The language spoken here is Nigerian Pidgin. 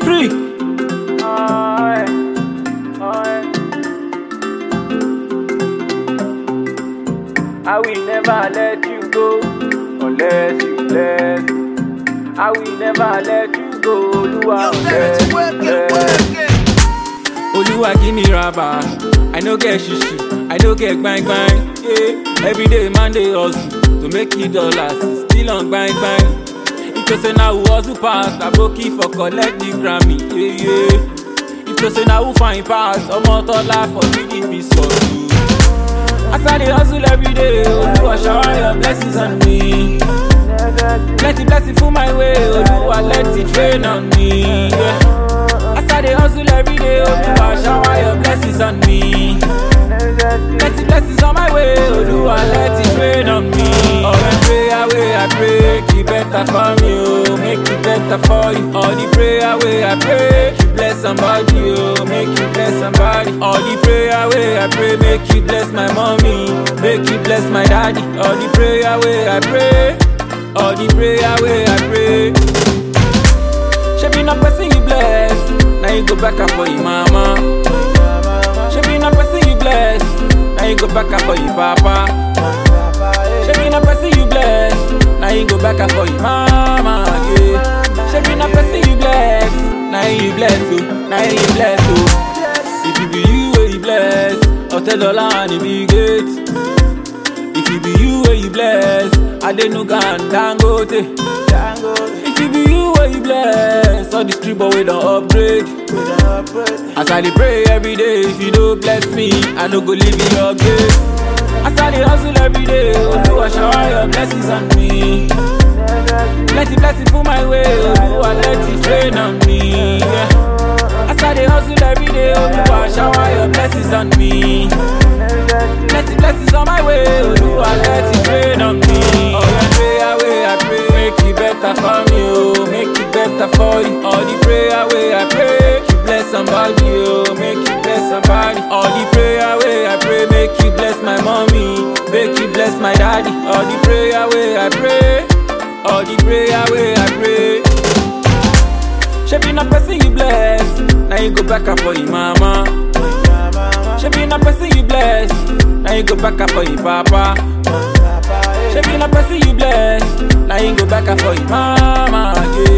Free. I will never let you go unless you bless. I will never let you go. Oluwa bless. Oluwa give me rubber. I no get shishi, I no get bang bang. Yeah. Every day man dey hustle to make it dollars, still on bang bang. If you say now who hustle pass, I broke it for collect the Grammy. Yeah yeah. If you say now who find pass, omo tola for the peace for you. As I dey hustle every day, Oluwa shower your blessings on me. Plenty full my way, Oluwa let it rain on me. Yeah. As I dey hustle every day, Oluwa shower your blessings on me. Plenty blessings on my way, Oluwa let it rain on me. All the prayer way I pray, keep better for me, oh, make it better for you. All the prayer way I pray, you bless somebody, oh, make you bless somebody. All the prayer way I pray, make you bless my mommy, make you bless my daddy. All the prayer way I pray, all the prayer way I pray. She be not person you bless, now you go back up for your mama. She be not person you bless, now you go back up for your papa. She be not person you bless, now you go back up for your mama. Yeah. She be not person you bless, now you bless oh, now you bless oh. If it be you where you bless, I'll tell dollar and it be great. If it be you where you bless, I dey no gan Dangote. If it be you where you bless, all the street boy we don't upgrade. As I dey pray every day, if you don't bless me, I no go leave in your gate. As I dey hustle every day, Oluwa shower your blessings on me. Plenty full my way, Oluwa let it rain on me. Yeah. As I dey hustle every day, Oluwa shower your blessings on me. Plenty blessings on my way, Oluwa let it rain on me. All the prayer way I pray, make it better for me, oh, make it better for you. All the prayer way I pray, you bless somebody, oh, make you bless somebody. All the prayer way I pray, make you bless my mommy, make you bless my daddy. All the prayer way I pray, all the prayer way I pray. She be not person you bless, now you go back up for your mama. She be not person you bless, now you go back up for your papa. She be not person you bless, now you go back up for your mama. Yeah.